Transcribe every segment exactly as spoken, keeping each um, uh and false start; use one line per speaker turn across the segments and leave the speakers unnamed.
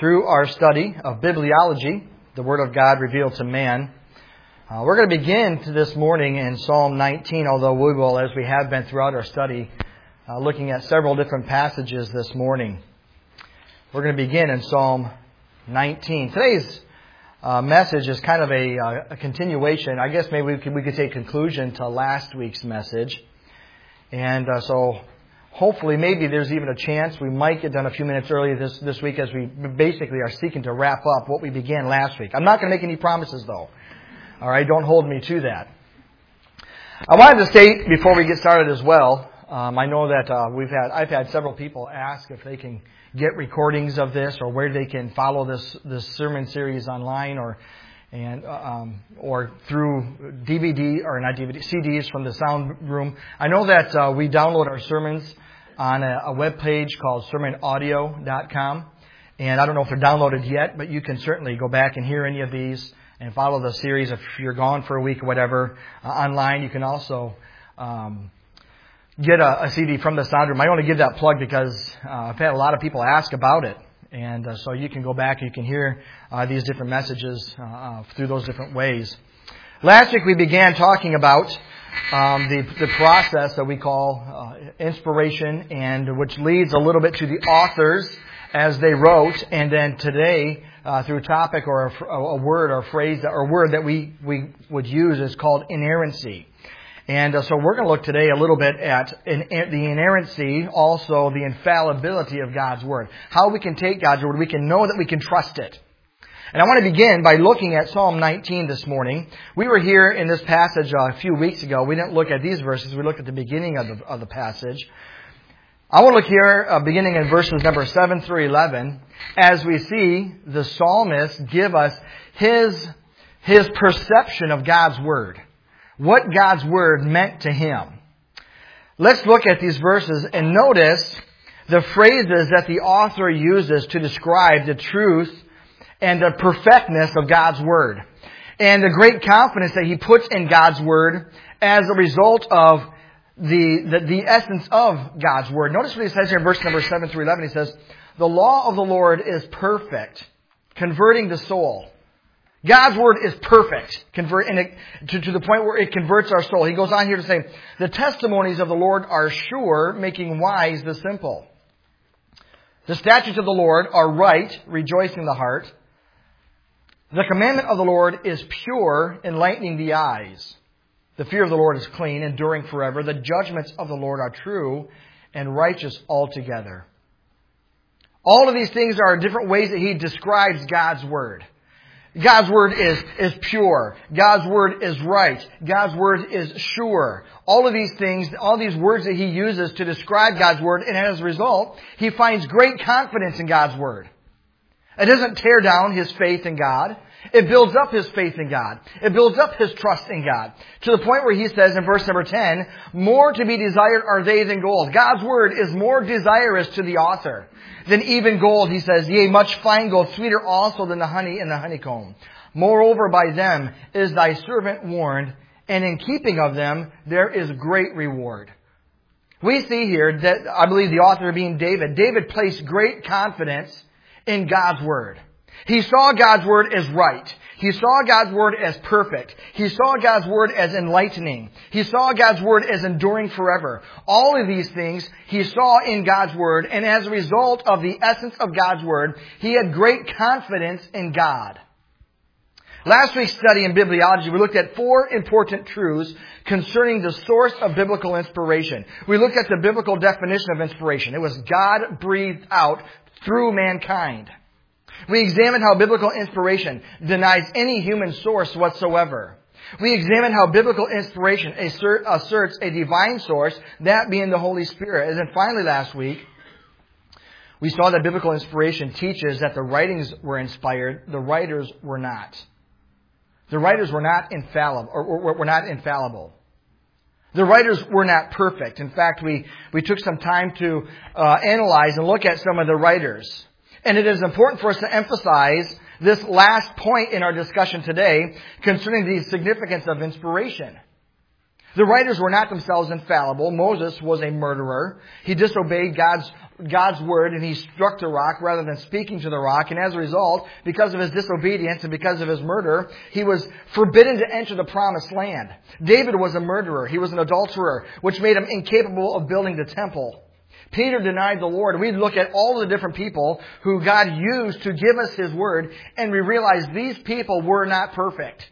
through our study of bibliology, the Word of God revealed to man. Uh, we're going to begin this morning in Psalm nineteen, although we will, as we have been throughout our study, uh, looking at several different passages this morning. We're going to begin in Psalm nineteen. Today's uh, message is kind of a, uh, a continuation. I guess maybe we could, we could say conclusion to last week's message. And uh, so hopefully maybe there's even a chance we might get done a few minutes early this, this week as we basically are seeking to wrap up what we began last week. I'm not going to make any promises though. All right, don't hold me to that. I wanted to state before we get started as well, um, I know that uh, we've had I've had several people ask if they can get recordings of this or where they can follow this this sermon series online or and um, or through D V D or not D V D C Ds from the sound room. I know that uh, we download our sermons on a, a web page called sermon audio dot com, and I don't know if they're downloaded yet, but you can certainly go back and hear any of these and follow the series if you're gone for a week or whatever uh, online. You can also um, get a, a C D from the sound room. I only give that plug because uh, I've had a lot of people ask about it. And uh, so you can go back and you can hear uh, these different messages uh, uh, through those different ways. Last week we began talking about um, the, the process that we call uh, inspiration, and which leads a little bit to the authors as they wrote. And then today, uh, through a topic or a, a word or a phrase that, or a word that we, we would use is called inerrancy. And uh, so we're going to look today a little bit at in, in the inerrancy, also the infallibility of God's Word. How we can take God's Word, we can know that we can trust it. And I want to begin by looking at Psalm nineteen this morning. We were here in this passage uh, a few weeks ago. We didn't look at these verses. We looked at the beginning of the, of the passage. I want to look here, uh, beginning in verses number seven through eleven, as we see the psalmist give us his, his perception of God's Word. What God's Word meant to him. Let's look at these verses and notice the phrases that the author uses to describe the truth and the perfectness of God's Word. And the great confidence that he puts in God's Word as a result of the, the, the essence of God's Word. Notice what he says here in verse number seven through eleven. He says, "The law of the Lord is perfect, converting the soul." God's Word is perfect, convert, and it, to, to the point where it converts our soul. He goes on here to say, "The testimonies of the Lord are sure, making wise the simple. The statutes of the Lord are right, rejoicing the heart. The commandment of the Lord is pure, enlightening the eyes. The fear of the Lord is clean, enduring forever. The judgments of the Lord are true and righteous altogether." All of these things are different ways that he describes God's Word. God's Word is, is pure. God's Word is right. God's Word is sure. All of these things, all these words that he uses to describe God's Word, and as a result, he finds great confidence in God's Word. It doesn't tear down his faith in God. It builds up his faith in God. It builds up his trust in God. To the point where he says in verse number ten, "More to be desired are they than gold." God's Word is more desirous to the author than even gold. He says, "Yea, much fine gold, sweeter also than the honey in the honeycomb. Moreover, by them is thy servant warned, and in keeping of them there is great reward." We see here that, I believe the author being David, David placed great confidence in God's Word. He saw God's Word as right. He saw God's Word as perfect. He saw God's Word as enlightening. He saw God's Word as enduring forever. All of these things he saw in God's Word, and as a result of the essence of God's Word, he had great confidence in God. Last week's study in bibliology, we looked at four important truths concerning the source of biblical inspiration. We looked at the biblical definition of inspiration. It was God breathed out through mankind. We examined how biblical inspiration denies any human source whatsoever. We examined how biblical inspiration assert, asserts a divine source, that being the Holy Spirit. And then finally last week, we saw that biblical inspiration teaches that the writings were inspired, the writers were not. The writers were not infallible, or, or were not infallible. The writers were not perfect. In fact, we, we took some time to uh, analyze and look at some of the writers. And it is important for us to emphasize this last point in our discussion today concerning the significance of inspiration. The writers were not themselves infallible. Moses was a murderer. He disobeyed God's, God's word and he struck the rock rather than speaking to the rock. And as a result, because of his disobedience and because of his murder, he was forbidden to enter the promised land. David was a murderer. He was an adulterer, which made him incapable of building the temple. Peter denied the Lord. We look at all the different people who God used to give us his word, and we realize these people were not perfect.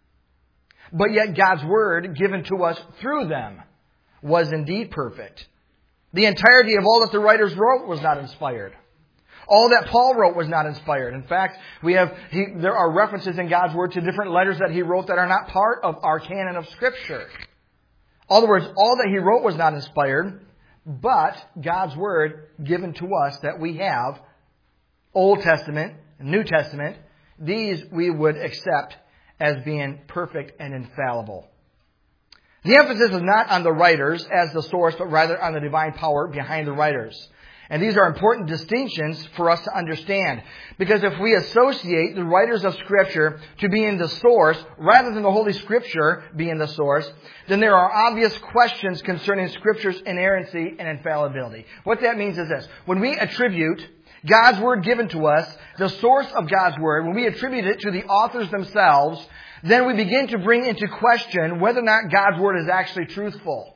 But yet God's word given to us through them was indeed perfect. The entirety of all that the writers wrote was not inspired. All that Paul wrote was not inspired. In fact, we have he, there are references in God's word to different letters that he wrote that are not part of our canon of Scripture. In other words, all that he wrote was not inspired, but God's word given to us that we have, Old Testament, New Testament, these we would accept as being perfect and infallible. The emphasis is not on the writers as the source, but rather on the divine power behind the writers. And these are important distinctions for us to understand. Because if we associate the writers of Scripture to being the source, rather than the Holy Scripture being the source, then there are obvious questions concerning Scripture's inerrancy and infallibility. What that means is this. When we attribute God's word given to us, the source of God's word, when we attribute it to the authors themselves, then we begin to bring into question whether or not God's word is actually truthful.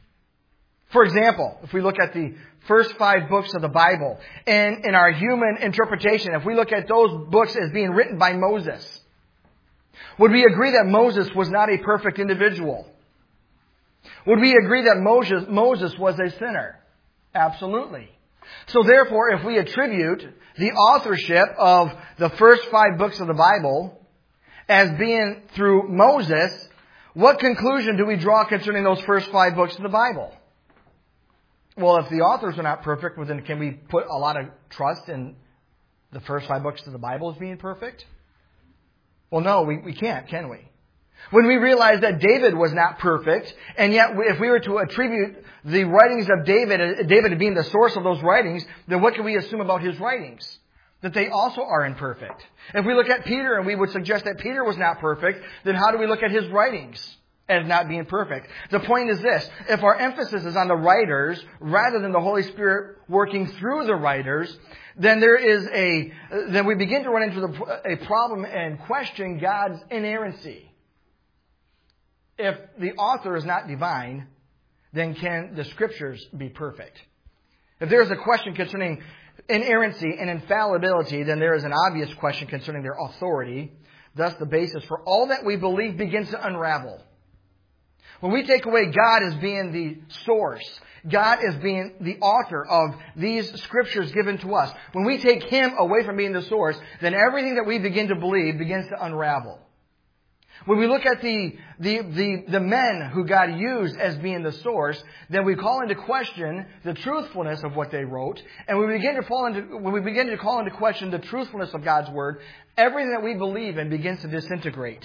For example, if we look at the first five books of the Bible, and in our human interpretation, if we look at those books as being written by Moses, would we agree that Moses was not a perfect individual? Would we agree that Moses, Moses was a sinner? Absolutely. So therefore, if we attribute the authorship of the first five books of the Bible as being through Moses, what conclusion do we draw concerning those first five books of the Bible? Well, if the authors are not perfect, well, then can we put a lot of trust in the first five books of the Bible as being perfect? Well, no, we, we can't, can we? When we realize that David was not perfect, and yet if we were to attribute the writings of David, David being the source of those writings, then what can we assume about his writings? That they also are imperfect. If we look at Peter and we would suggest that Peter was not perfect, then how do we look at his writings as not being perfect? The point is this. If our emphasis is on the writers rather than the Holy Spirit working through the writers, then there is a, then we begin to run into the, a problem and question God's inerrancy. If the author is not divine, then can the Scriptures be perfect? If there is a question concerning inerrancy and infallibility, then there is an obvious question concerning their authority. Thus, the basis for all that we believe begins to unravel. When we take away God as being the source, God as being the author of these Scriptures given to us, when we take Him away from being the source, then everything that we begin to believe begins to unravel. When we look at the, the, the, the men who God used as being the source, then we call into question the truthfulness of what they wrote. And when we begin to fall into, when we begin to call into question the truthfulness of God's Word, everything that we believe in begins to disintegrate.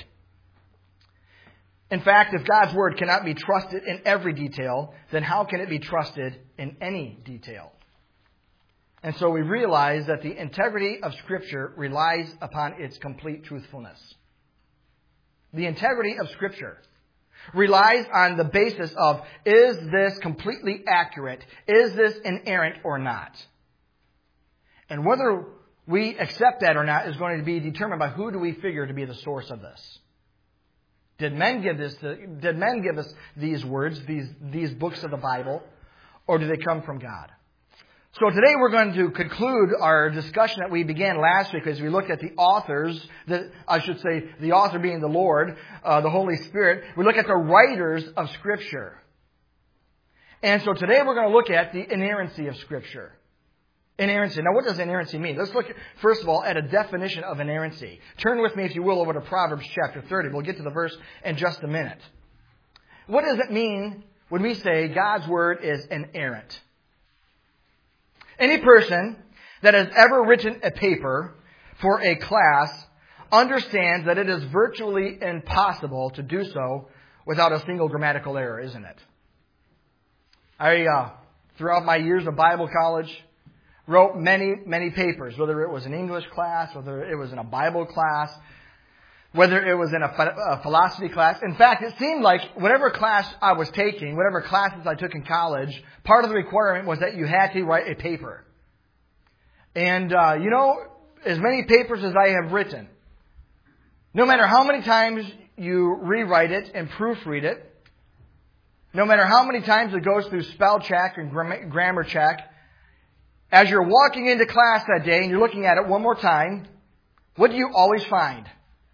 In fact, if God's Word cannot be trusted in every detail, then how can it be trusted in any detail? And so we realize that the integrity of Scripture relies upon its complete truthfulness. The integrity of Scripture relies on the basis of, is this completely accurate? Is this inerrant or not? And whether we accept that or not is going to be determined by who do we figure to be the source of this. Did men give this? To, did men give us these words, these these books of the Bible, or do they come from God? So today we're going to conclude our discussion that we began last week as we looked at the authors, the, I should say the author being the Lord, uh, the Holy Spirit. We look at the writers of Scripture. And so today we're going to look at the inerrancy of Scripture. Inerrancy. Now what does inerrancy mean? Let's look, first of all, at a definition of inerrancy. Turn with me, if you will, over to Proverbs chapter thirty. We'll get to the verse in just a minute. What does it mean when we say God's Word is inerrant? Any person that has ever written a paper for a class understands that it is virtually impossible to do so without a single grammatical error, isn't it? I, uh, throughout my years of Bible college, wrote many, many papers, whether it was an English class, whether it was in a Bible class. whether it was in a, a philosophy class. In fact, it seemed like whatever class I was taking, whatever classes I took in college, part of the requirement was that you had to write a paper. And, uh, you know, as many papers as I have written, no matter how many times you rewrite it and proofread it, no matter how many times it goes through spell check and grammar check, as you're walking into class that day and you're looking at it one more time, what do you always find?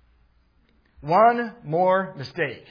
One more mistake.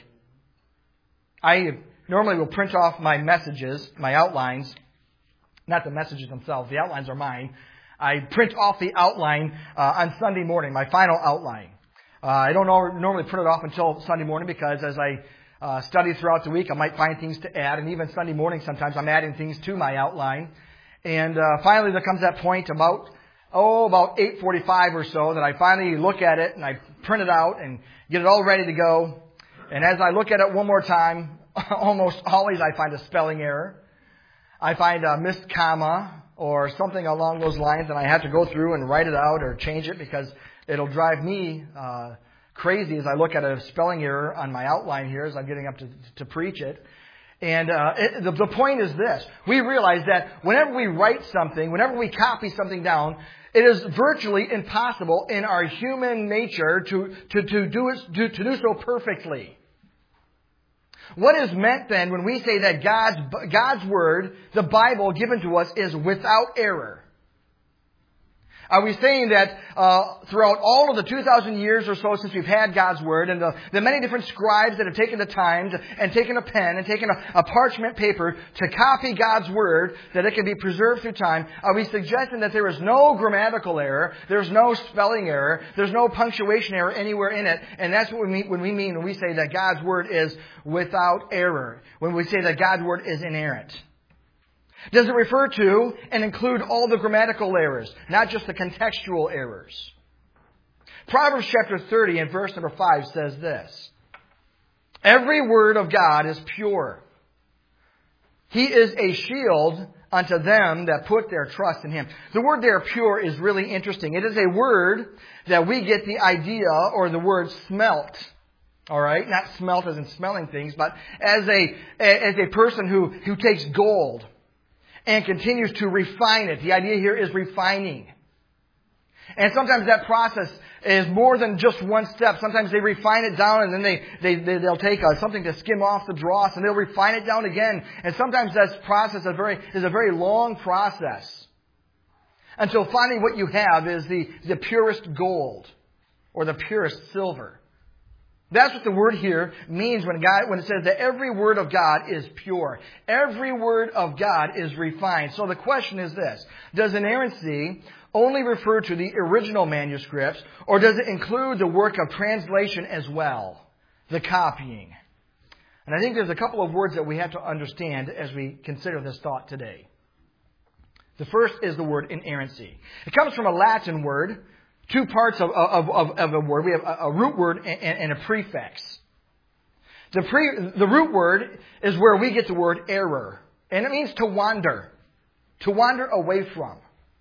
I normally will print off my messages, my outlines, not the messages themselves, the outlines are mine. I print off the outline uh, on Sunday morning, my final outline. Uh, I don't know, normally print it off until Sunday morning because as I uh, study throughout the week, I might find things to add. And even Sunday morning, sometimes I'm adding things to my outline. And uh, finally, there comes that point about, oh, about eight forty-five or so that I finally look at it and I print it out and get it all ready to go. And as I look at it one more time, almost always I find a spelling error. I find a missed comma or something along those lines, and I have to go through and write it out or change it because it'll drive me uh, crazy as I look at a spelling error on my outline here as I'm getting up to, to preach it. And uh, it, the, the point is this. We realize that whenever we write something, whenever we copy something down, it is virtually impossible in our human nature to, to, to, do, it, to, to do so perfectly. What is meant then when we say that God's, God's Word, the Bible given to us, is without error? Are we saying that uh, throughout all of the two thousand years or so since we've had God's Word and the, the many different scribes that have taken the time to, and taken a pen and taken a, a parchment paper to copy God's Word that it can be preserved through time, are we suggesting that there is no grammatical error, there's no spelling error, there's no punctuation error anywhere in it, and that's what we mean when we mean when we say that God's Word is without error, when we say that God's Word is inerrant? Does it refer to and include all the grammatical errors, not just the contextual errors? Proverbs chapter thirty and verse number five says this: every word of God is pure. He is a shield unto them that put their trust in Him. The word there, pure, is really interesting. It is a word that we get the idea or the word smelt. All right, not smelt as in smelling things, but as a as a person who, who takes gold and continues to refine it. The idea here is refining. And sometimes that process is more than just one step. Sometimes they refine it down and then they, they, they, they'll take uh, something to skim off the dross and they'll refine it down again. And sometimes that process is a very, is a very long process. Until finally what you have is the, the purest gold or the purest silver. That's what the word here means when God, when it says that every word of God is pure. Every word of God is refined. So the question is this: does inerrancy only refer to the original manuscripts, or does it include the work of translation as well, the copying? And I think there's a couple of words that we have to understand as we consider this thought today. The first is the word inerrancy. It comes from a Latin word. Two parts of, of, of, of a word. We have a, a root word and, and a prefix. The, pre, the root word is where we get the word error. And it means to wander. To wander away from.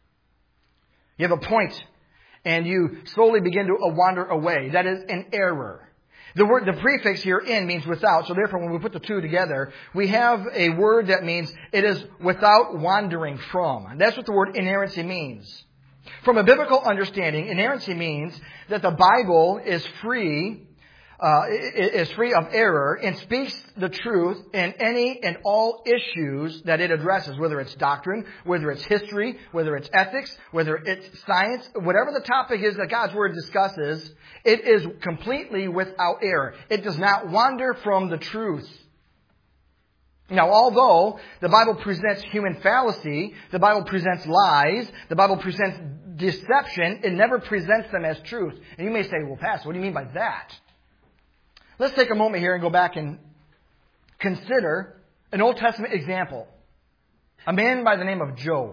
You have a point and you slowly begin to wander away. That is an error. The word, the prefix here, in, means without. So therefore, when we put the two together, we have a word that means it is without wandering from. And that's what the word inerrancy means. From a biblical understanding, inerrancy means that the Bible is free, uh, is free of error and speaks the truth in any and all issues that it addresses, whether it's doctrine, whether it's history, whether it's ethics, whether it's science, whatever the topic is that God's Word discusses, it is completely without error. It does not wander from the truth. Now, although the Bible presents human fallacy, the Bible presents lies, the Bible presents deception, it never presents them as truth. And you may say, well, Pastor, what do you mean by that? Let's take a moment here and go back and consider an Old Testament example. A man by the name of Job.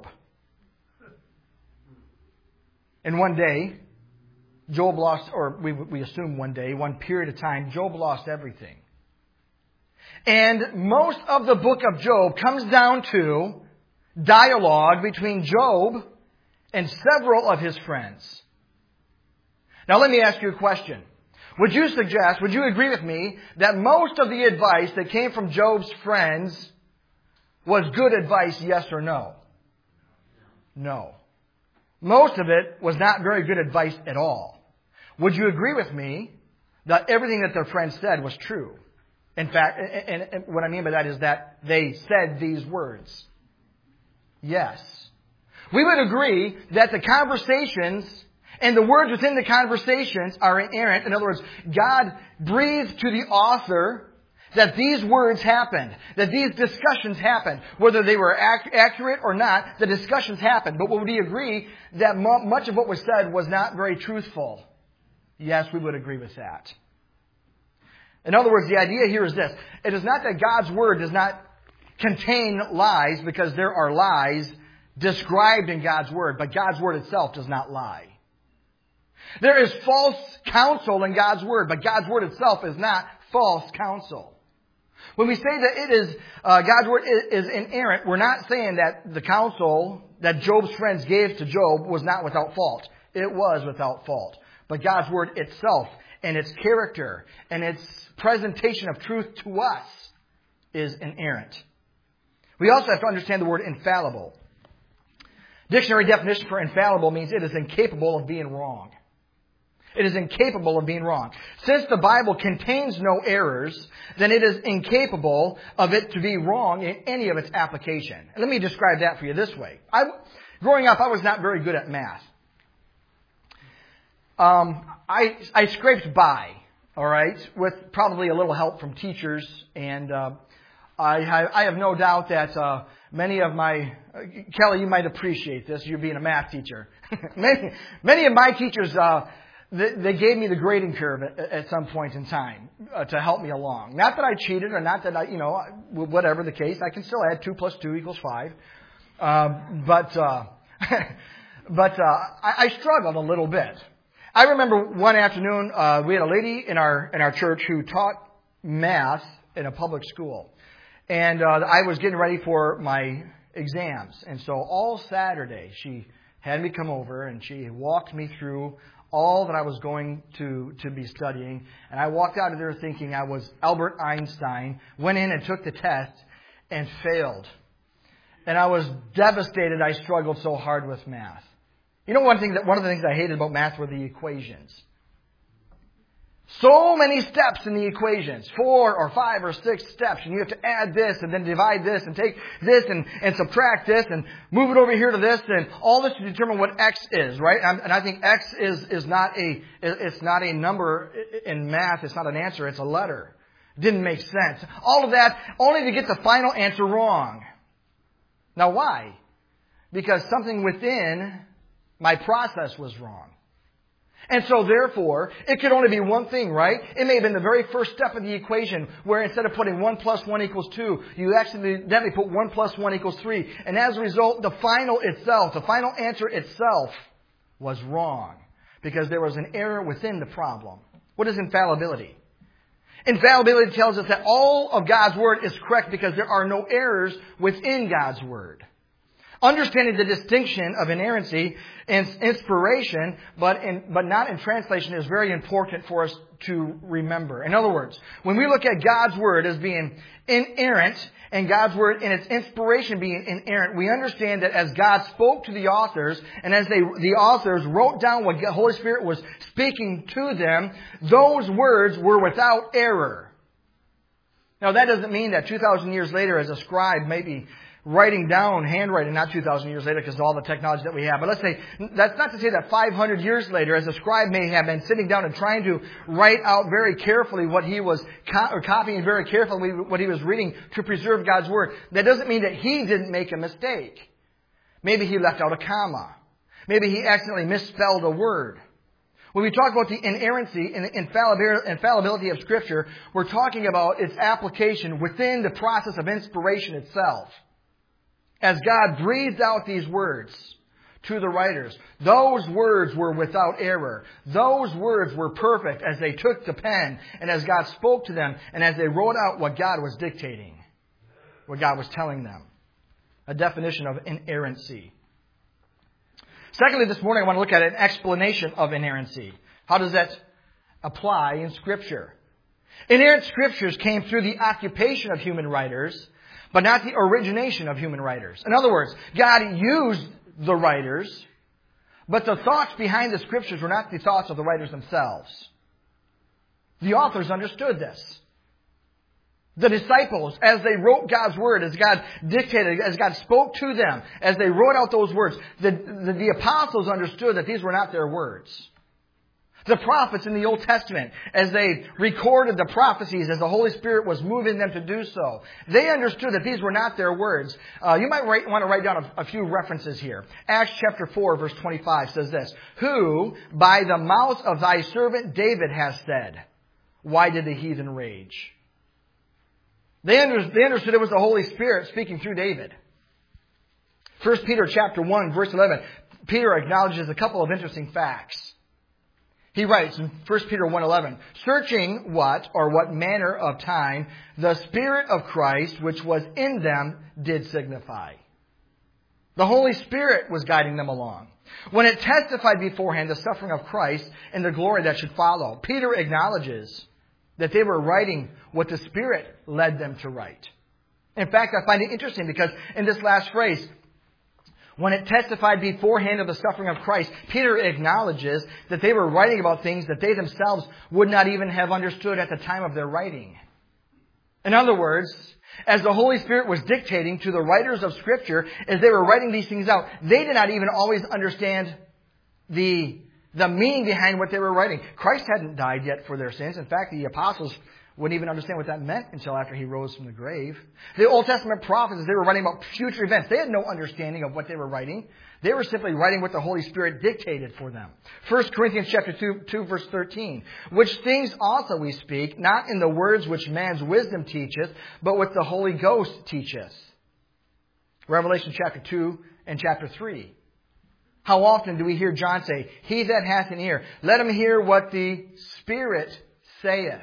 And one day, Job lost, or we, we assume one day, one period of time, Job lost everything. And most of the book of Job comes down to dialogue between Job and several of his friends. Now let me ask you a question. Would you suggest, would you agree with me, that most of the advice that came from Job's friends was good advice, yes or no? No. Most of it was not very good advice at all. Would you agree with me that everything that their friends said was true? In fact, and, and what I mean by that is that they said these words. Yes. We would agree that the conversations and the words within the conversations are inerrant. In other words, God breathed to the author that these words happened, that these discussions happened. Whether they were ac- accurate or not, the discussions happened. But would we agree that mo- much of what was said was not very truthful? Yes, we would agree with that. In other words, the idea here is this. It is not that God's Word does not contain lies, because there are lies described in God's Word, but God's Word itself does not lie. There is false counsel in God's Word, but God's Word itself is not false counsel. When we say that it is, uh, God's Word is, is inerrant, we're not saying that the counsel that Job's friends gave to Job was not without fault. It was without fault. But God's Word itself and its character and its presentation of truth to us is inerrant. We also have to understand the word infallible. Dictionary definition for infallible means it is incapable of being wrong. It is incapable of being wrong. Since the Bible contains no errors, then it is incapable of it to be wrong in any of its application. And let me describe that for you this way. I, growing up, I was not very good at math. Um, I, I scraped by, all right, with probably a little help from teachers, and uh, I, have, I have no doubt that uh, many of my uh, Kelly, you might appreciate this. You being a math teacher, many, many of my teachers. Uh, They, they gave me the grading curve at, at some point in time uh, to help me along. Not that I cheated or not that I, you know, whatever the case, I can still add two plus two equals five. Um, but uh, but uh, I, I struggled a little bit. I remember one afternoon uh, we had a lady in our in our church who taught math in a public school, and uh, I was getting ready for my exams, and so all Saturday she had me come over and she walked me through all that I was going to, to be studying. And I walked out of there thinking I was Albert Einstein, went in and took the test and failed. And I was devastated I struggled so hard with math. You know, one thing that one of the things I hated about math were the equations. So many steps in the equations, four or five or six steps, and you have to add this and then divide this and take this and, and subtract this and move it over here to this and all this to determine what X is, right? And I think X is, is not a, it's not a number in math. It's not an answer. It's a letter. It didn't make sense. All of that only to get the final answer wrong. Now why? Because something within my process was wrong. And so therefore, it could only be one thing, right? It may have been the very first step of the equation where instead of putting one plus one equals two, you accidentally put one plus one equals three. And as a result, the final itself, the final answer itself was wrong because there was an error within the problem. What is infallibility? Infallibility tells us that all of God's Word is correct because there are no errors within God's Word. Understanding the distinction of inerrancy and inspiration, but in, but not in translation, is very important for us to remember. In other words, when we look at God's Word as being inerrant and God's Word in its inspiration being inerrant, we understand that as God spoke to the authors and as they, the authors wrote down what the Holy Spirit was speaking to them, those words were without error. Now that doesn't mean that two thousand years later as a scribe maybe writing down, handwriting, not two thousand years later because of all the technology that we have. But let's say, that's not to say that five hundred years later, as a scribe may have been sitting down and trying to write out very carefully what he was, co- or copying very carefully what he was reading to preserve God's Word. That doesn't mean that he didn't make a mistake. Maybe he left out a comma. Maybe he accidentally misspelled a word. When we talk about the inerrancy and the infallibility of Scripture, we're talking about its application within the process of inspiration itself. As God breathed out these words to the writers, those words were without error. Those words were perfect as they took the pen and as God spoke to them and as they wrote out what God was dictating, what God was telling them. A definition of inerrancy. Secondly, this morning I want to look at an explanation of inerrancy. How does that apply in Scripture. Inerrant Scriptures came through the occupation of human writers, but not the origination of human writers. In other words, God used the writers, but the thoughts behind the Scriptures were not the thoughts of the writers themselves. The authors understood this. The disciples, as they wrote God's Word, as God dictated, as God spoke to them, as they wrote out those words, the, the, the apostles understood that these were not their words. The prophets in the Old Testament, as they recorded the prophecies, as the Holy Spirit was moving them to do so, they understood that these were not their words. Uh, you might write, want to write down a, a few references here. Acts chapter four, verse twenty-five says this, "Who by the mouth of thy servant David has said, why did the heathen rage?" They understood it was the Holy Spirit speaking through David. First Peter chapter one, verse eleven, Peter acknowledges a couple of interesting facts. He writes in First Peter one eleven, "Searching what or what manner of time the Spirit of Christ which was in them did signify." The Holy Spirit was guiding them along. When it testified beforehand the suffering of Christ and the glory that should follow, Peter acknowledges that they were writing what the Spirit led them to write. In fact, I find it interesting because in this last phrase, when it testified beforehand of the suffering of Christ, Peter acknowledges that they were writing about things that they themselves would not even have understood at the time of their writing. In other words, as the Holy Spirit was dictating to the writers of Scripture, as they were writing these things out, they did not even always understand the The meaning behind what they were writing. Christ hadn't died yet for their sins. In fact, the apostles wouldn't even understand what that meant until after He rose from the grave. The Old Testament prophets, they were writing about future events. They had no understanding of what they were writing. They were simply writing what the Holy Spirit dictated for them. First Corinthians chapter two, two, verse thirteen. "Which things also we speak, not in the words which man's wisdom teacheth, but what the Holy Ghost teacheth." Revelation chapter two and chapter three. How often do we hear John say, "He that hath an ear, let him hear what the Spirit saith."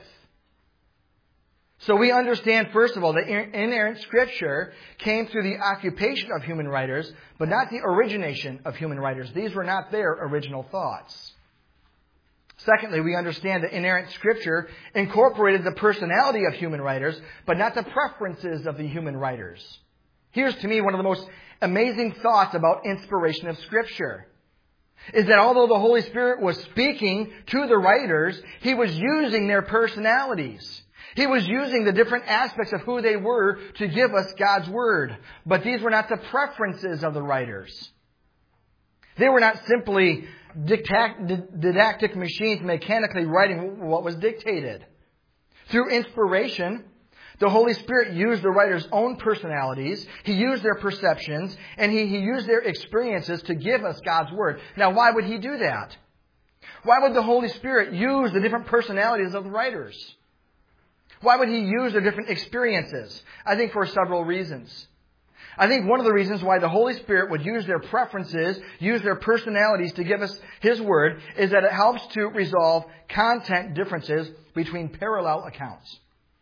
So we understand, first of all, that inerrant Scripture came through the occupation of human writers, but not the origination of human writers. These were not their original thoughts. Secondly, we understand that inerrant Scripture incorporated the personality of human writers, but not the preferences of the human writers. Here's to me one of the most amazing thoughts about inspiration of Scripture, is that although the Holy Spirit was speaking to the writers, He was using their personalities. He was using the different aspects of who they were to give us God's Word. But these were not the preferences of the writers. They were not simply didactic machines mechanically writing what was dictated. Through inspiration, the Holy Spirit used the writer's own personalities, He used their perceptions, and he, he used their experiences to give us God's Word. Now, why would He do that? Why would the Holy Spirit use the different personalities of the writers? Why would He use their different experiences? I think for several reasons. I think one of the reasons why the Holy Spirit would use their preferences, use their personalities to give us His Word, is that it helps to resolve content differences between parallel accounts.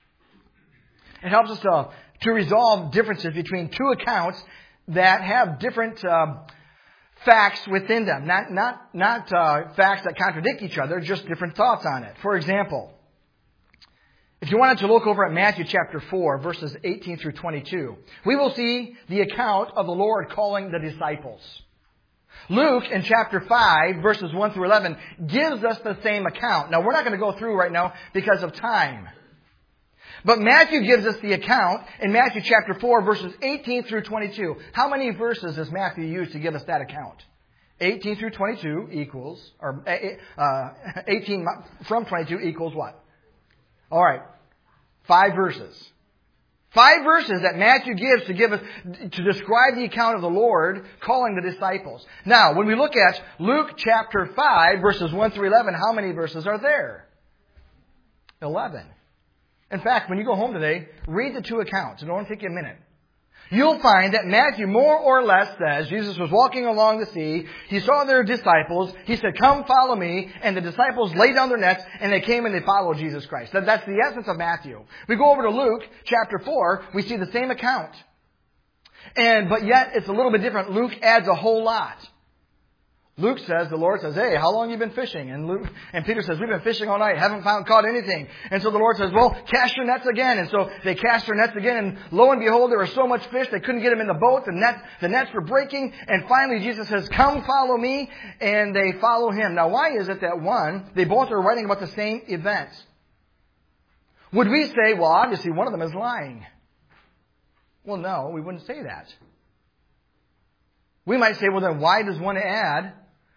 It helps us to, to resolve differences between two accounts that have different uh, facts within them. Not, not, not uh, facts that contradict each other, just different thoughts on it. For example, if you wanted to look over at Matthew chapter four, verses eighteen through twenty-two, we will see the account of the Lord calling the disciples. Luke in chapter five, verses one through eleven, gives us the same account. Now, we're not going to go through right now because of time. But Matthew gives us the account in Matthew chapter four, verses eighteen through twenty-two. How many verses does Matthew use to give us that account? eighteen through twenty-two equals, or uh, eighteen from twenty-two equals what? All right, five verses. Five verses that Matthew gives to give us, to describe the account of the Lord calling the disciples. Now, when we look at Luke chapter five, verses one through eleven, how many verses are there? eleven. In fact, when you go home today, read the two accounts. It'll only take you a minute. You'll find that Matthew more or less says Jesus was walking along the sea. He saw their disciples. He said, "Come, follow me." And the disciples laid down their nets and they came and they followed Jesus Christ. That, that's the essence of Matthew. We go over to Luke chapter four. We see the same account. And, but yet it's a little bit different. Luke adds a whole lot. Luke says, the Lord says, hey, how long have you been fishing? And Luke, and Peter says, we've been fishing all night, haven't found, caught anything. And so the Lord says, well, cast your nets again. And so they cast their nets again, and lo and behold, there was so much fish, they couldn't get them in the boat. The net, the nets were breaking. And finally, Jesus says, come follow me. And they follow him. Now, why is it that one, they both are writing about the same events? Would we say, well, obviously one of them is lying? Well, no, we wouldn't say that. We might say, well, then why does one add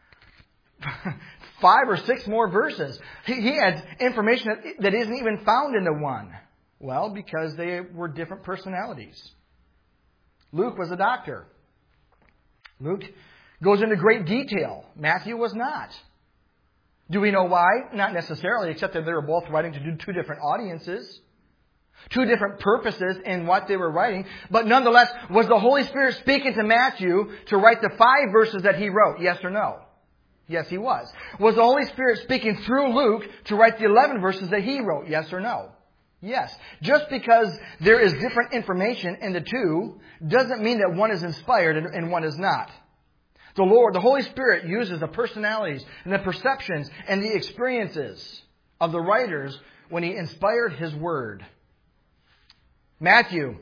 five or six more verses? He, he adds information that, that isn't even found in the one. Well, because they were different personalities. Luke was a doctor. Luke goes into great detail. Matthew was not. Do we know why? Not necessarily, except that they were both writing to two different audiences. Two different purposes in what they were writing. But nonetheless, was the Holy Spirit speaking to Matthew to write the five verses that he wrote? Yes or no? Yes, he was. Was the Holy Spirit speaking through Luke to write the eleven verses that he wrote? Yes or no? Yes. Just because there is different information in the two doesn't mean that one is inspired and one is not. The Lord, the Holy Spirit uses the personalities and the perceptions and the experiences of the writers when he inspired his word. Matthew,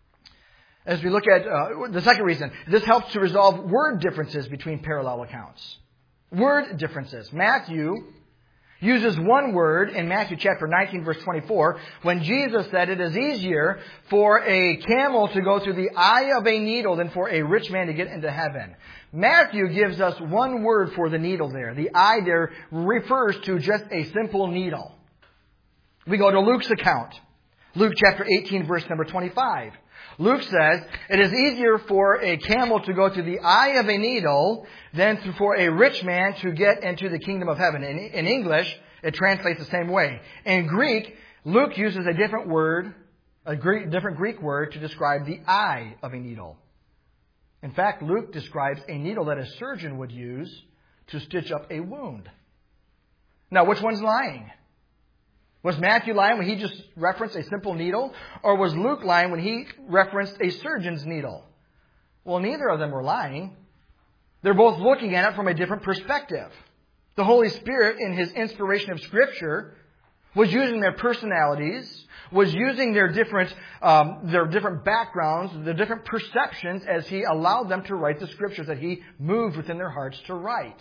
as we look at uh, the second reason, this helps to resolve word differences between parallel accounts. Word differences. Matthew uses one word in Matthew chapter nineteen, verse twenty-four, when Jesus said it is easier for a camel to go through the eye of a needle than for a rich man to get into heaven. Matthew gives us one word for the needle there. The eye there refers to just a simple needle. We go to Luke's account. Luke chapter eighteen, verse number twenty-five. Luke says, it is easier for a camel to go through the eye of a needle than for a rich man to get into the kingdom of heaven. In, in English, it translates the same way. In Greek, Luke uses a different word, a Greek, different Greek word to describe the eye of a needle. In fact, Luke describes a needle that a surgeon would use to stitch up a wound. Now, which one's lying? Was Matthew lying when he just referenced a simple needle? Or was Luke lying when he referenced a surgeon's needle? Well, neither of them were lying. They're both looking at it from a different perspective. The Holy Spirit, in his inspiration of Scripture, was using their personalities, was using their different, um, their different backgrounds, their different perceptions as he allowed them to write the Scriptures that he moved within their hearts to write.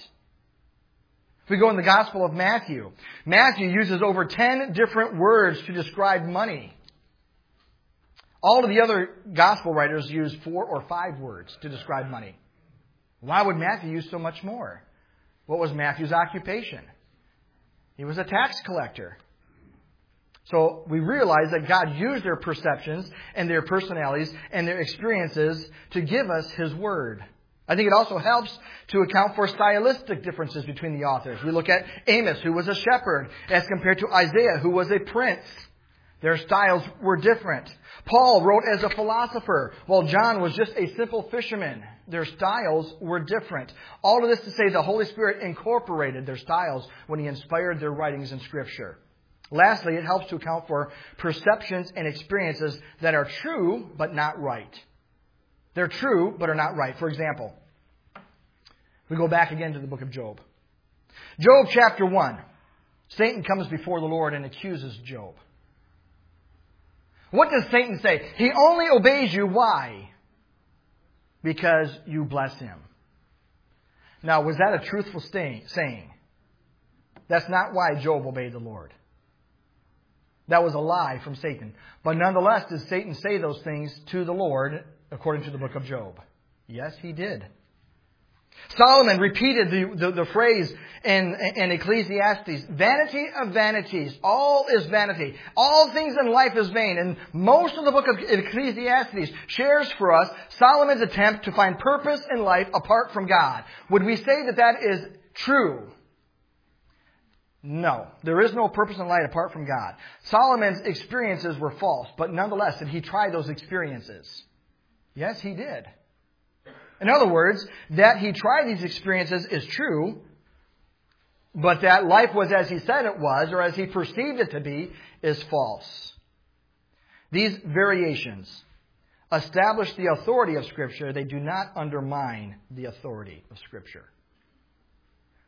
If we go in the Gospel of Matthew, Matthew uses over ten different words to describe money. All of the other Gospel writers use four or five words to describe money. Why would Matthew use so much more? What was Matthew's occupation? He was a tax collector. So we realize that God used their perceptions and their personalities and their experiences to give us His Word. I think it also helps to account for stylistic differences between the authors. We look at Amos, who was a shepherd, as compared to Isaiah, who was a prince. Their styles were different. Paul wrote as a philosopher, while John was just a simple fisherman. Their styles were different. All of this to say the Holy Spirit incorporated their styles when He inspired their writings in Scripture. Lastly, it helps to account for perceptions and experiences that are true but not right. They're true, but are not right. For example, we go back again to the book of Job. Job chapter one. Satan comes before the Lord and accuses Job. What does Satan say? He only obeys you. Why? Because you bless him. Now, was that a truthful saying? That's not why Job obeyed the Lord. That was a lie from Satan. But nonetheless, did Satan say those things to the Lord according to the book of Job? Yes, he did. Solomon repeated the, the, the phrase in, in Ecclesiastes, vanity of vanities, all is vanity. All things in life is vain. And most of the book of Ecclesiastes shares for us Solomon's attempt to find purpose in life apart from God. Would we say that that is true? No. There is no purpose in life apart from God. Solomon's experiences were false, but nonetheless, did he try those experiences? Yes, he did. In other words, that he tried these experiences is true, but that life was as he said it was, or as he perceived it to be, is false. These variations establish the authority of Scripture. They do not undermine the authority of Scripture.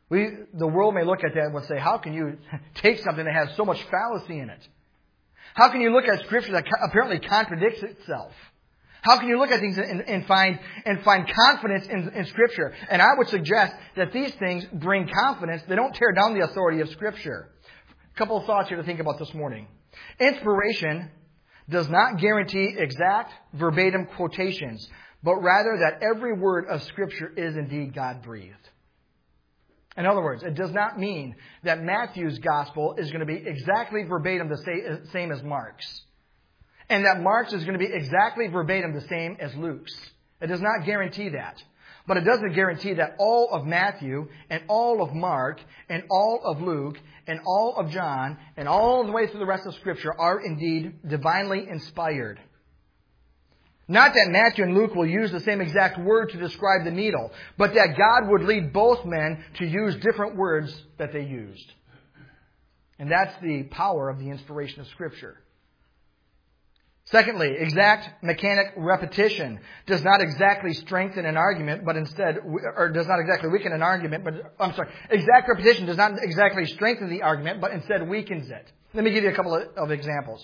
We, the world may look at that and would say, how can you take something that has so much fallacy in it? How can you look at Scripture that apparently contradicts itself? How can you look at things and, and find and find confidence in, in Scripture? And I would suggest that these things bring confidence. They don't tear down the authority of Scripture. A couple of thoughts here to think about this morning. Inspiration does not guarantee exact verbatim quotations, but rather that every word of Scripture is indeed God-breathed. In other words, it does not mean that Matthew's gospel is going to be exactly verbatim the same as Mark's. And that Mark's is going to be exactly verbatim the same as Luke's. It does not guarantee that. But it doesn't guarantee that all of Matthew and all of Mark and all of Luke and all of John and all the way through the rest of Scripture are indeed divinely inspired. Not that Matthew and Luke will use the same exact word to describe the needle, but that God would lead both men to use different words that they used. And that's the power of the inspiration of Scripture. Secondly, exact mechanic repetition does not exactly strengthen an argument, but instead, or does not exactly weaken an argument, but, I'm sorry, exact repetition does not exactly strengthen the argument, but instead weakens it. Let me give you a couple of, of examples.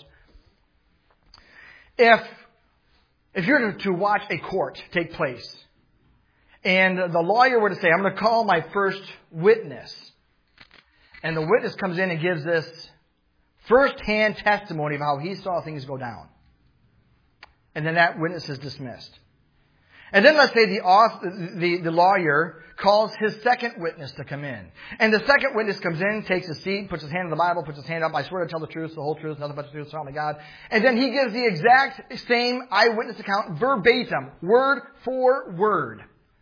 If If you're to watch a court take place, and the lawyer were to say, I'm going to call my first witness, and the witness comes in and gives this first-hand testimony of how he saw things go down, and then that witness is dismissed. And then let's say the, author, the, the lawyer calls his second witness to come in. And the second witness comes in, takes a seat, puts his hand on the Bible, puts his hand up, I swear to tell the truth, the whole truth, nothing but the truth, so help me God. And then he gives the exact same eyewitness account verbatim, word for word.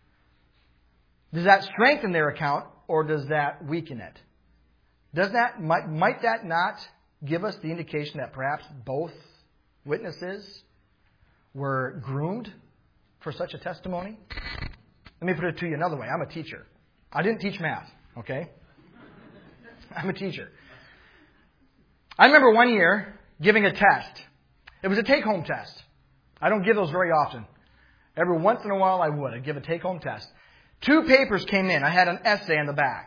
Does that strengthen their account or does that weaken it? Does that, might, might that not give us the indication that perhaps both witnesses were groomed for such a testimony? Let me put it to you another way. I'm a teacher. I didn't teach math, okay? I'm a teacher. I remember one year giving a test. It was a take-home test. I don't give those very often. Every once in a while I would. I'd give a take-home test. Two papers came in. I had an essay in the back.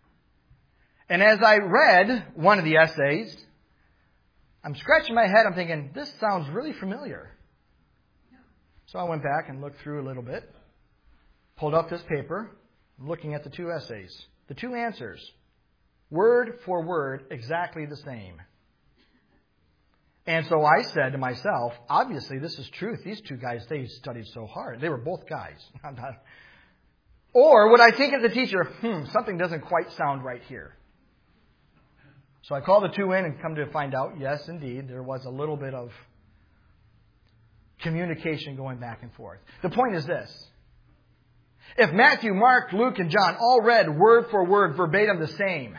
And as I read one of the essays, I'm scratching my head. I'm thinking, this sounds really familiar. So I went back and looked through a little bit, pulled up this paper, looking at the two essays. The two answers, word for word, exactly the same. And so I said to myself, obviously this is truth. These two guys, they studied so hard. They were both guys. Or would I think as a teacher, hmm, something doesn't quite sound right here. So I called the two in and come to find out, yes, indeed, there was a little bit of communication going back and forth. The point is this. If Matthew, Mark, Luke, and John all read word for word, verbatim the same,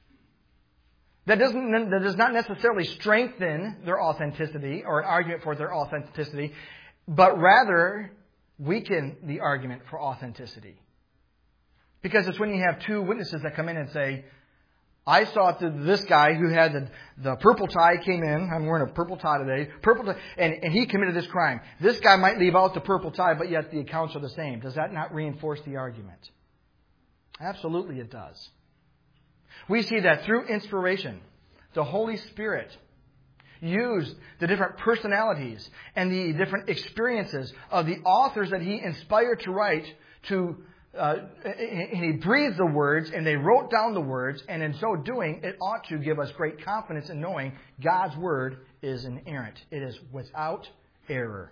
that doesn't that does not necessarily strengthen their authenticity or an argument for their authenticity, but rather weaken the argument for authenticity. Because it's when you have two witnesses that come in and say, I saw that this guy who had the, the purple tie came in. I'm wearing a purple tie today. Purple tie, and, and he committed this crime. This guy might leave out the purple tie, but yet the accounts are the same. Does that not reinforce the argument? Absolutely it does. We see that through inspiration, the Holy Spirit used the different personalities and the different experiences of the authors that He inspired to write to Uh, and He breathed the words, and they wrote down the words, and in so doing, it ought to give us great confidence in knowing God's Word is inerrant. It is without error.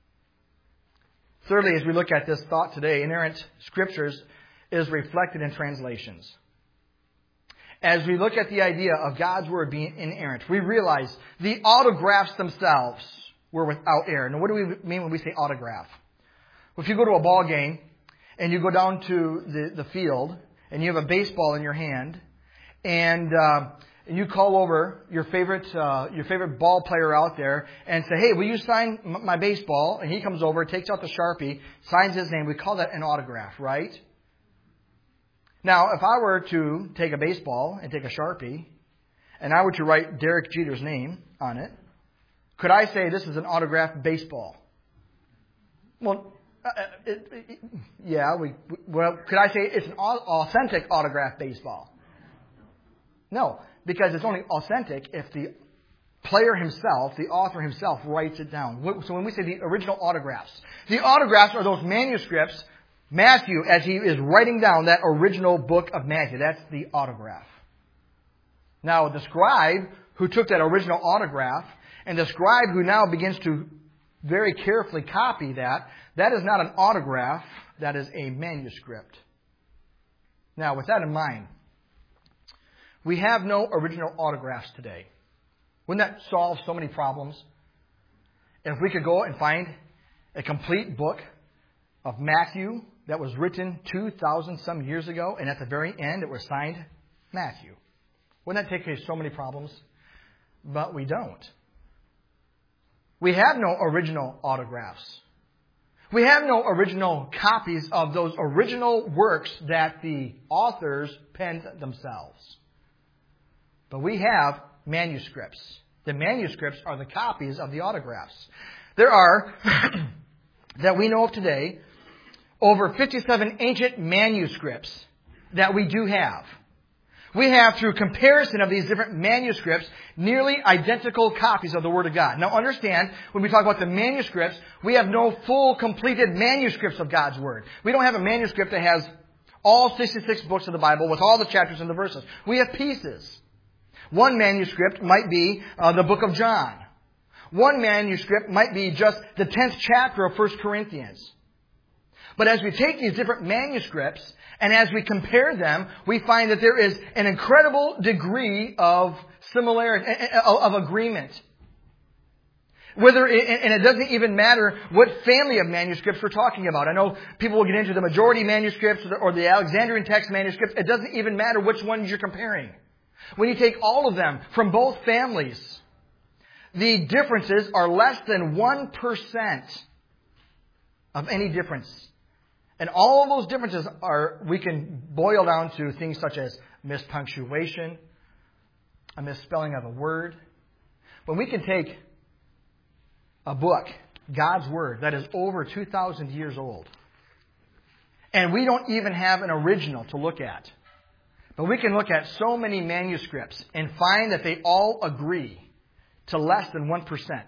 Thirdly, as we look at this thought today, inerrant Scriptures is reflected in translations. As we look at the idea of God's Word being inerrant, we realize the autographs themselves were without error. Now, what do we mean when we say autograph? Well, if you go to a ball game, and you go down to the, the field, and you have a baseball in your hand, and uh, you call over your favorite uh, your favorite ball player out there and say, hey, will you sign m- my baseball? And he comes over, takes out the Sharpie, signs his name. We call that an autograph, right? Now, if I were to take a baseball and take a Sharpie, and I were to write Derek Jeter's name on it, could I say this is an autographed baseball? Well, Uh, it, it, yeah, we, well, could I say it's an authentic autographed baseball? No, because it's only authentic if the player himself, the author himself, writes it down. So when we say the original autographs, the autographs are those manuscripts, Matthew, as he is writing down that original book of Matthew, that's the autograph. Now, the scribe who took that original autograph, and the scribe who now begins to very carefully copy that, that is not an autograph, that is a manuscript. Now, with that in mind, we have no original autographs today. Wouldn't that solve so many problems? If we could go and find a complete book of Matthew that was written two thousand some years ago, and at the very end it was signed Matthew. Wouldn't that take care of so many problems? But we don't. We have no original autographs. We have no original copies of those original works that the authors penned themselves. But we have manuscripts. The manuscripts are the copies of the autographs. There are, that we know of today, over fifty-seven ancient manuscripts that we do have. We have, through comparison of these different manuscripts, nearly identical copies of the Word of God. Now understand, when we talk about the manuscripts, we have no full, completed manuscripts of God's Word. We don't have a manuscript that has all sixty-six books of the Bible with all the chapters and the verses. We have pieces. One manuscript might be uh, the book of John. One manuscript might be just the tenth chapter of First Corinthians. But as we take these different manuscripts, and as we compare them, we find that there is an incredible degree of similarity, of agreement. Whether it, and it doesn't even matter what family of manuscripts we're talking about. I know people will get into the majority manuscripts or the Alexandrian text manuscripts. It doesn't even matter which ones you're comparing. When you take all of them from both families, the differences are less than one percent of any difference. And all of those differences are, we can boil down to things such as mispunctuation, a misspelling of a word. But we can take a book, God's Word, that is over two thousand years old, and we don't even have an original to look at. But we can look at so many manuscripts and find that they all agree to less than one percent.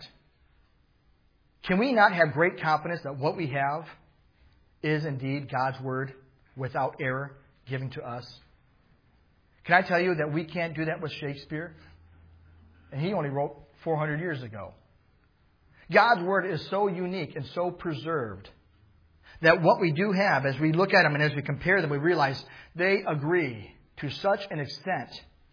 Can we not have great confidence that what we have is indeed God's Word without error given to us? Can I tell you that we can't do that with Shakespeare? And he only wrote four hundred years ago. God's Word is so unique and so preserved that what we do have, as we look at them and as we compare them, we realize they agree to such an extent,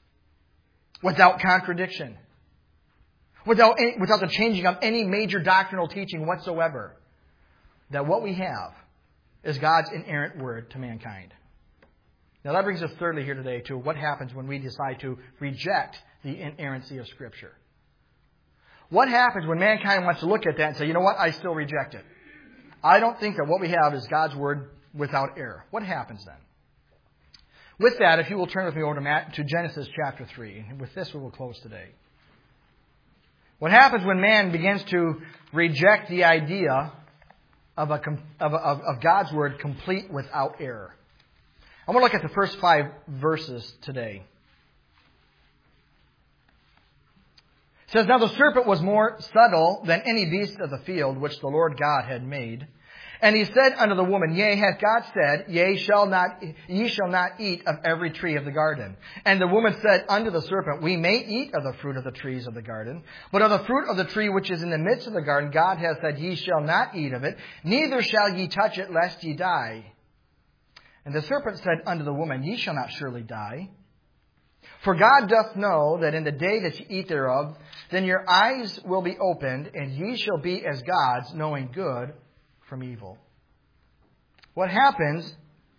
without contradiction, without any, without the changing of any major doctrinal teaching whatsoever, that what we have is God's inerrant Word to mankind. Now that brings us thirdly here today to what happens when we decide to reject the inerrancy of Scripture. What happens when mankind wants to look at that and say, you know what, I still reject it. I don't think that what we have is God's Word without error. What happens then? With that, if you will turn with me over to, Matt, to Genesis chapter three. And with this we will close today. What happens when man begins to reject the idea of, a, of, a, of God's Word complete without error? I want to look at the first five verses today. It says, "Now the serpent was more subtle than any beast of the field which the Lord God had made. And he said unto the woman, Yea, hath God said, Yea, shall not, ye shall not eat of every tree of the garden. And the woman said unto the serpent, We may eat of the fruit of the trees of the garden, but of the fruit of the tree which is in the midst of the garden, God hath said, Ye shall not eat of it, neither shall ye touch it, lest ye die. And the serpent said unto the woman, Ye shall not surely die. For God doth know that in the day that ye eat thereof, then your eyes will be opened, and ye shall be as gods, knowing good from evil." What happens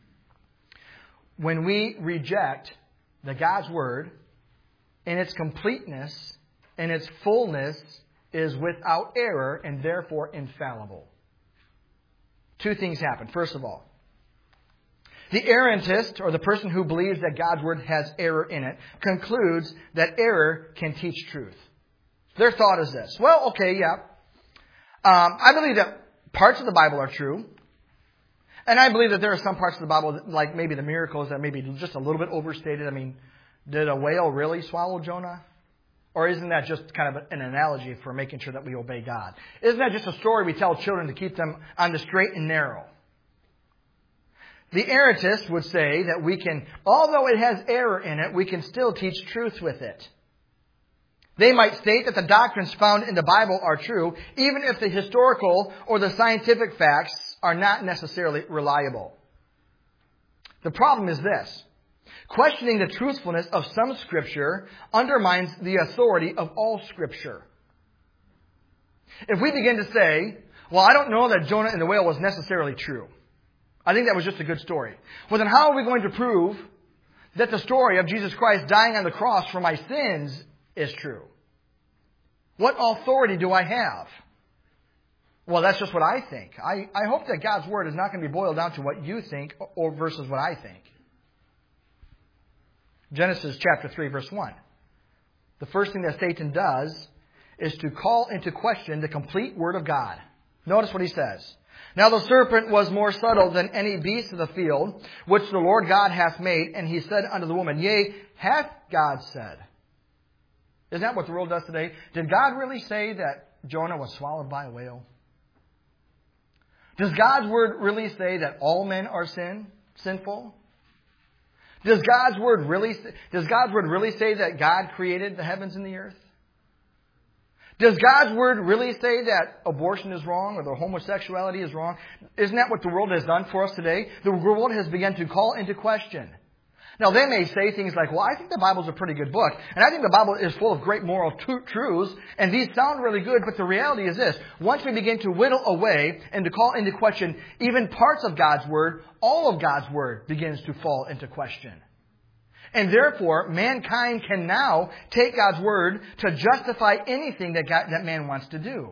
when we reject the God's Word in its completeness, in its fullness, is without error and therefore infallible? Two things happen. First of all, the errantist, or the person who believes that God's Word has error in it, concludes that error can teach truth. Their thought is this: well, okay, yeah, um, I believe that parts of the Bible are true, And I believe that there are some parts of the Bible, that, like maybe the miracles, that may be just a little bit overstated. I mean, did a whale really swallow Jonah? Or isn't that just kind of an analogy for making sure that we obey God? Isn't that just a story we tell children to keep them on the straight and narrow? The errantist would say that we can, although it has error in it, we can still teach truth with it. They might state that the doctrines found in the Bible are true, even if the historical or the scientific facts are not necessarily reliable. The problem is this. Questioning the truthfulness of some Scripture undermines the authority of all Scripture. If we begin to say, well, I don't know that Jonah and the whale was necessarily true. I think that was just a good story. Well, then how are we going to prove that the story of Jesus Christ dying on the cross for my sins is true? What authority do I have? Well, that's just what I think. I, I hope that God's Word is not going to be boiled down to what you think or versus what I think. Genesis chapter three, verse one. The first thing that Satan does is to call into question the complete Word of God. Notice what he says. Now the serpent was more subtle than any beast of the field, which the Lord God hath made. And he said unto the woman, Yea, hath God said. Isn't that what the world does today? Did God really say that Jonah was swallowed by a whale? Does God's Word really say that all men are sin, sinful? Does God's Word really does God's Word really say that God created the heavens and the earth? Does God's Word really say that abortion is wrong or the homosexuality is wrong? Isn't that what the world has done for us today? The world has begun to call into question. Now, they may say things like, well, I think the Bible's a pretty good book, and I think the Bible is full of great moral t- truths, and these sound really good, but the reality is this. Once we begin to whittle away and to call into question even parts of God's Word, all of God's Word begins to fall into question. And therefore, mankind can now take God's Word to justify anything that God, that man wants to do.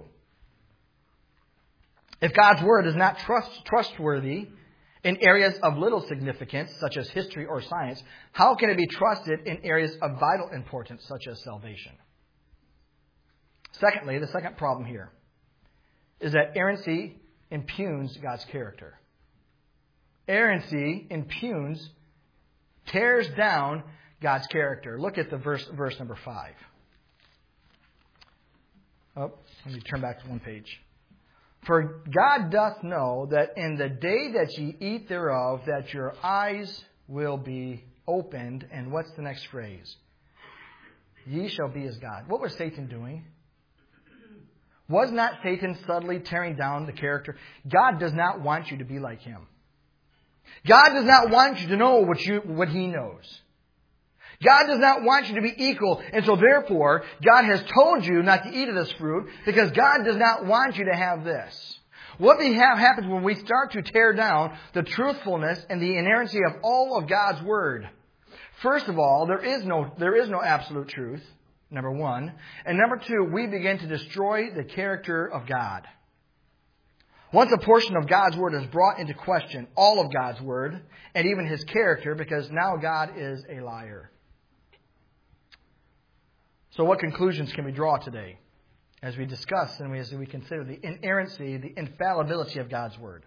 If God's Word is not trust, trustworthy in areas of little significance, such as history or science, how can it be trusted in areas of vital importance, such as salvation? Secondly, the second problem here is that errancy impugns God's character. Errancy impugns, tears down God's character. Look at the verse, verse number five. Oh, let me turn back to one page. For God doth know that in the day that ye eat thereof, that your eyes will be opened. And what's the next phrase? Ye shall be as God. What was Satan doing? Was not Satan subtly tearing down the character? God does not want you to be like him. God does not want you to know what you what he knows. God does not want you to be equal. And so therefore, God has told you not to eat of this fruit because God does not want you to have this. What we have happens when we start to tear down the truthfulness and the inerrancy of all of God's Word. First of all, there is no, there is no absolute truth, number one. And number two, we begin to destroy the character of God. Once a portion of God's Word is brought into question, all of God's Word, and even His character, because now God is a liar. So what conclusions can we draw today as we discuss and as we consider the inerrancy, the infallibility of God's Word?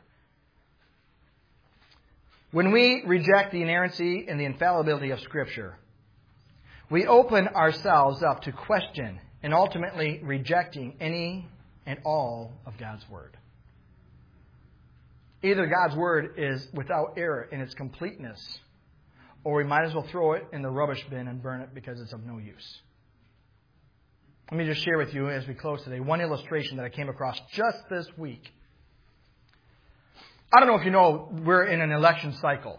When we reject the inerrancy and the infallibility of Scripture, we open ourselves up to question and ultimately rejecting any and all of God's Word. Either God's Word is without error in its completeness, or we might as well throw it in the rubbish bin and burn it because it's of no use. Let me just share with you as we close today one illustration that I came across just this week. I don't know if you know, we're in an election cycle.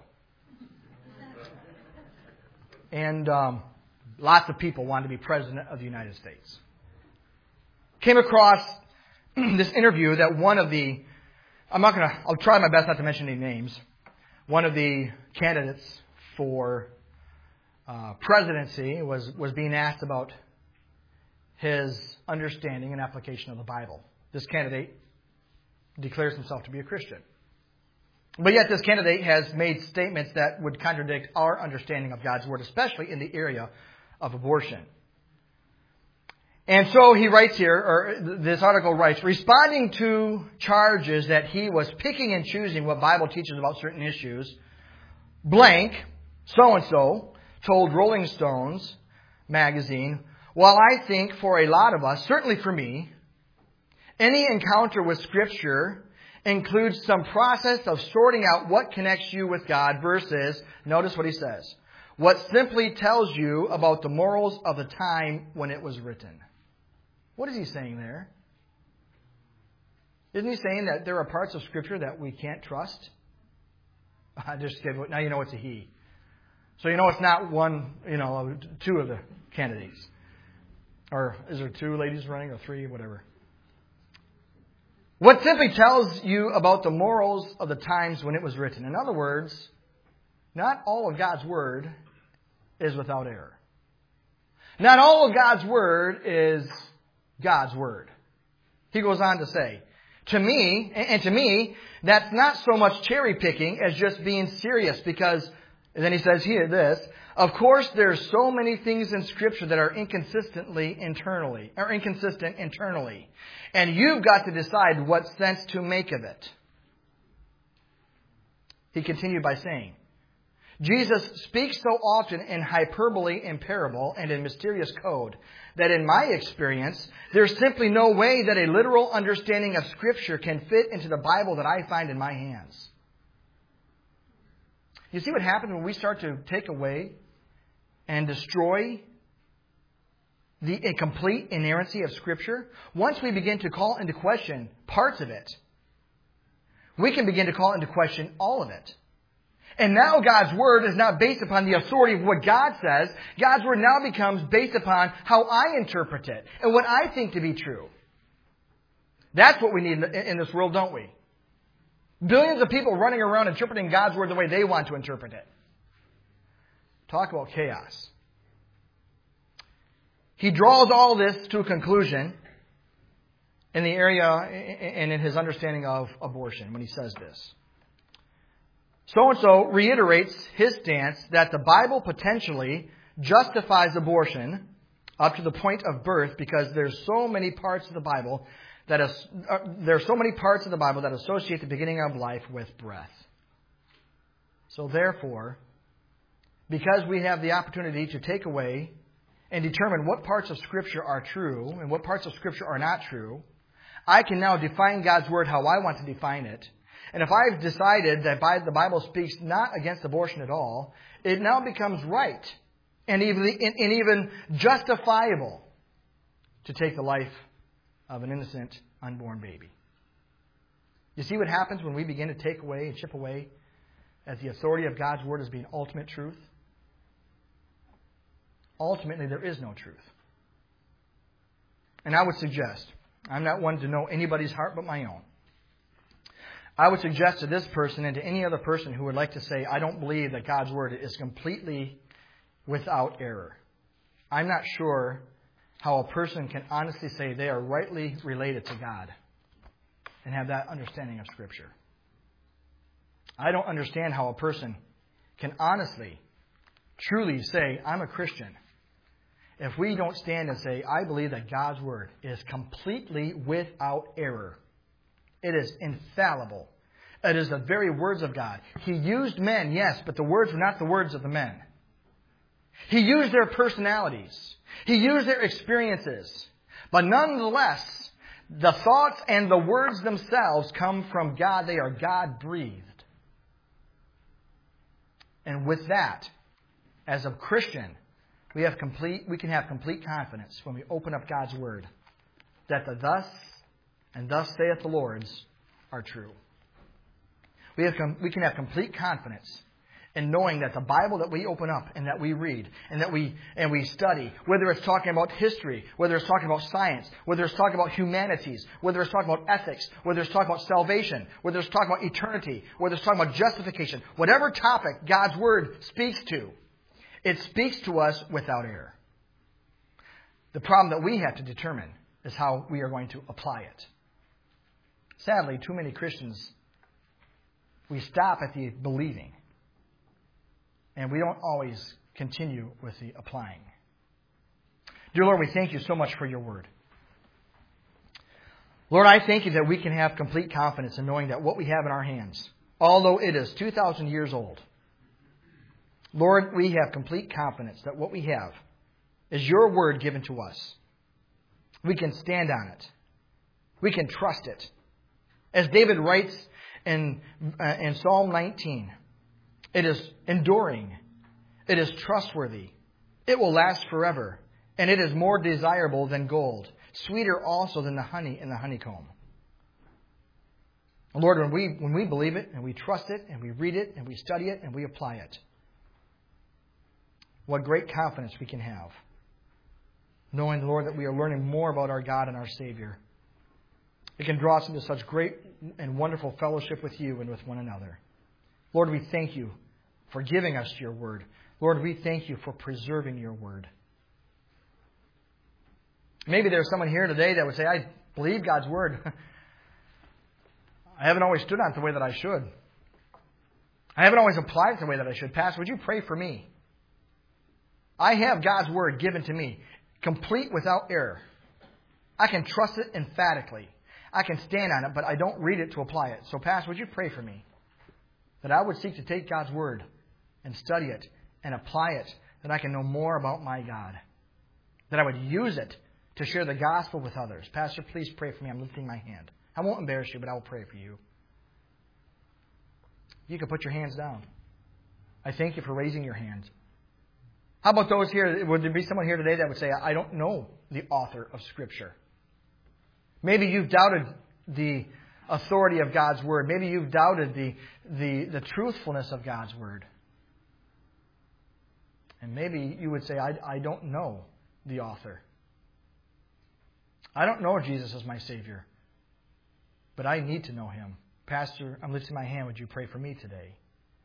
And um, lots of people want to be president of the United States. Came across this interview that one of the, I'm not going to, I'll try my best not to mention any names, one of the candidates for uh, presidency was, was being asked about his understanding and application of the Bible. This candidate declares himself to be a Christian. But yet this candidate has made statements that would contradict our understanding of God's Word, especially in the area of abortion. And so he writes here, or this article writes, responding to charges that he was picking and choosing what Bible teaches about certain issues, blank, so-and-so, told Rolling Stones magazine, while I think for a lot of us, certainly for me, any encounter with Scripture includes some process of sorting out what connects you with God versus, notice what he says, what simply tells you about the morals of the time when it was written. What is he saying there? Isn't he saying that there are parts of Scripture that we can't trust? I just gave, now you know it's a he. So you know it's not one, you know, two of the candidates. Or is there two ladies running or three, whatever. What simply tells you about the morals of the times when it was written. In other words, not all of God's Word is without error. Not all of God's Word is God's Word. He goes on to say, to me, and to me, that's not so much cherry picking as just being serious because, and then he says here this, of course there's so many things in Scripture that are inconsistently internally, or inconsistent internally. And you've got to decide what sense to make of it. He continued by saying, Jesus speaks so often in hyperbole and parable and in mysterious code that in my experience, there's simply no way that a literal understanding of Scripture can fit into the Bible that I find in my hands. You see what happens when we start to take away and destroy the complete inerrancy of Scripture? Once we begin to call into question parts of it, we can begin to call into question all of it. And now God's Word is not based upon the authority of what God says. God's Word now becomes based upon how I interpret it and what I think to be true. That's what we need in this world, don't we? Billions of people running around interpreting God's Word the way they want to interpret it. Talk about chaos. He draws all this to a conclusion in the area and in his understanding of abortion when he says this. So-and-so reiterates his stance that the Bible potentially justifies abortion up to the point of birth because there's so many parts of the Bible that is, uh, there are so many parts of the Bible that associate the beginning of life with breath. So therefore, because we have the opportunity to take away and determine what parts of Scripture are true and what parts of Scripture are not true, I can now define God's Word how I want to define it. And if I've decided that the Bible speaks not against abortion at all, it now becomes right and even, and even justifiable to take the life of an innocent unborn baby. You see what happens when we begin to take away and chip away at the authority of God's Word as being ultimate truth? Ultimately, there is no truth. And I would suggest, I'm not one to know anybody's heart but my own. I would suggest to this person and to any other person who would like to say, I don't believe that God's Word is completely without error. I'm not sure how a person can honestly say they are rightly related to God and have that understanding of Scripture. I don't understand how a person can honestly, truly say, I'm a Christian, if we don't stand and say, I believe that God's Word is completely without error. It is infallible. It is the very words of God. He used men, yes, but the words were not the words of the men. He used their personalities. He used their experiences. But nonetheless, the thoughts and the words themselves come from God. They are God-breathed. And with that, as a Christian, we have complete, we can have complete confidence when we open up God's Word that the thus and thus saith the Lord's are true. We, have, we can have complete confidence in knowing that the Bible that we open up and that we read and that we and we study, whether it's talking about history, whether it's talking about science, whether it's talking about humanities, whether it's talking about ethics, whether it's talking about salvation, whether it's talking about eternity, whether it's talking about justification, whatever topic God's Word speaks to, it speaks to us without error. The problem that we have to determine is how we are going to apply it. Sadly, too many Christians, we stop at the believing. And we don't always continue with the applying. Dear Lord, we thank you so much for your word. Lord, I thank you that we can have complete confidence in knowing that what we have in our hands, although it is two thousand years old, Lord, we have complete confidence that what we have is your word given to us. We can stand on it. We can trust it. As David writes in, uh, in Psalm nineteen, it is enduring. It is trustworthy. It will last forever. And it is more desirable than gold, sweeter also than the honey in the honeycomb. Lord, when we, when we believe it and we trust it and we read it and we study it and we apply it, what great confidence we can have, knowing, Lord, that we are learning more about our God and our Savior. It can draw us into such great and wonderful fellowship with you and with one another. Lord, we thank you for giving us your word. Lord, we thank you for preserving your word. Maybe there's someone here today that would say, I believe God's word. I haven't always stood on it the way that I should. I haven't always applied it the way that I should. Pastor, would you pray for me? I have God's word given to me, complete without error. I can trust it emphatically. I can stand on it, but I don't read it to apply it. So, Pastor, would you pray for me? That I would seek to take God's word and study it and apply it, that I can know more about my God. That I would use it to share the gospel with others. Pastor, please pray for me. I'm lifting my hand. I won't embarrass you, but I will pray for you. You can put your hands down. I thank you for raising your hands. How about those here? Would there be someone here today that would say, I don't know the author of Scripture? Maybe you've doubted the authority of God's Word. Maybe you've doubted the, the, the truthfulness of God's Word. And maybe you would say, I, I don't know the author. I don't know Jesus as my Savior. But I need to know Him. Pastor, I'm lifting my hand. Would you pray for me today?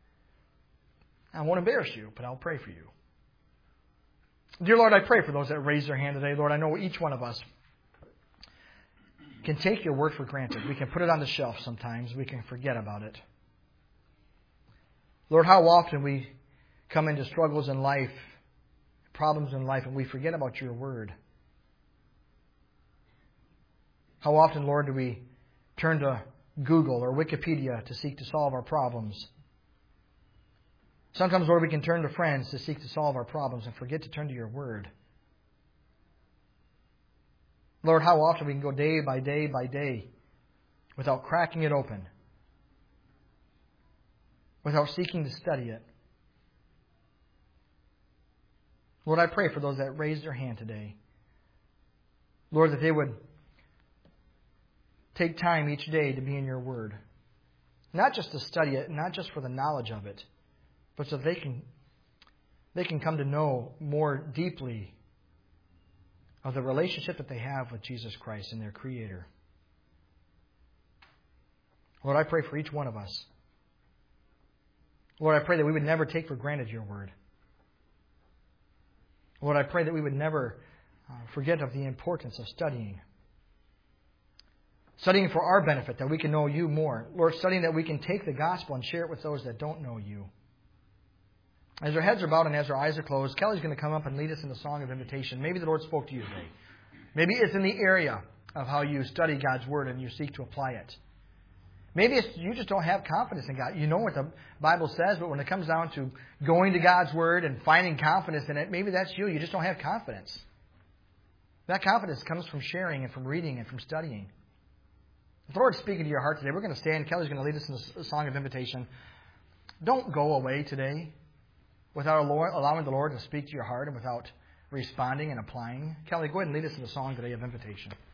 I won't embarrass you, but I'll pray for you. Dear Lord, I pray for those that raise their hand today. Lord, I know each one of us can take your word for granted. We can put it on the shelf sometimes. We can forget about it. Lord, how often we come into struggles in life, problems in life, and we forget about your word. How often, Lord, do we turn to Google or Wikipedia to seek to solve our problems? Sometimes, Lord, we can turn to friends to seek to solve our problems and forget to turn to your word. Lord, how often we can go day by day by day without cracking it open, without seeking to study it. Lord, I pray for those that raised their hand today. Lord, that they would take time each day to be in your word. Not just to study it, not just for the knowledge of it, but so they can, they can come to know more deeply of the relationship that they have with Jesus Christ and their Creator. Lord, I pray for each one of us. Lord, I pray that we would never take for granted your word. Lord, I pray that we would never uh, forget of the importance of studying. Studying for our benefit, that we can know you more. Lord, studying that we can take the gospel and share it with those that don't know you. As our heads are bowed and as our eyes are closed, Kelly's going to come up and lead us in the song of invitation. Maybe the Lord spoke to you today. Maybe it's in the area of how you study God's word and you seek to apply it. Maybe it's, you just don't have confidence in God. You know what the Bible says, but when it comes down to going to God's word and finding confidence in it, maybe that's you. You just don't have confidence. That confidence comes from sharing and from reading and from studying. If the Lord's speaking to your heart today, we're going to stand. Kelly's going to lead us in the song of invitation. Don't go away today without allowing the Lord to speak to your heart and without responding and applying. Kelly, go ahead and lead us in the song today of invitation.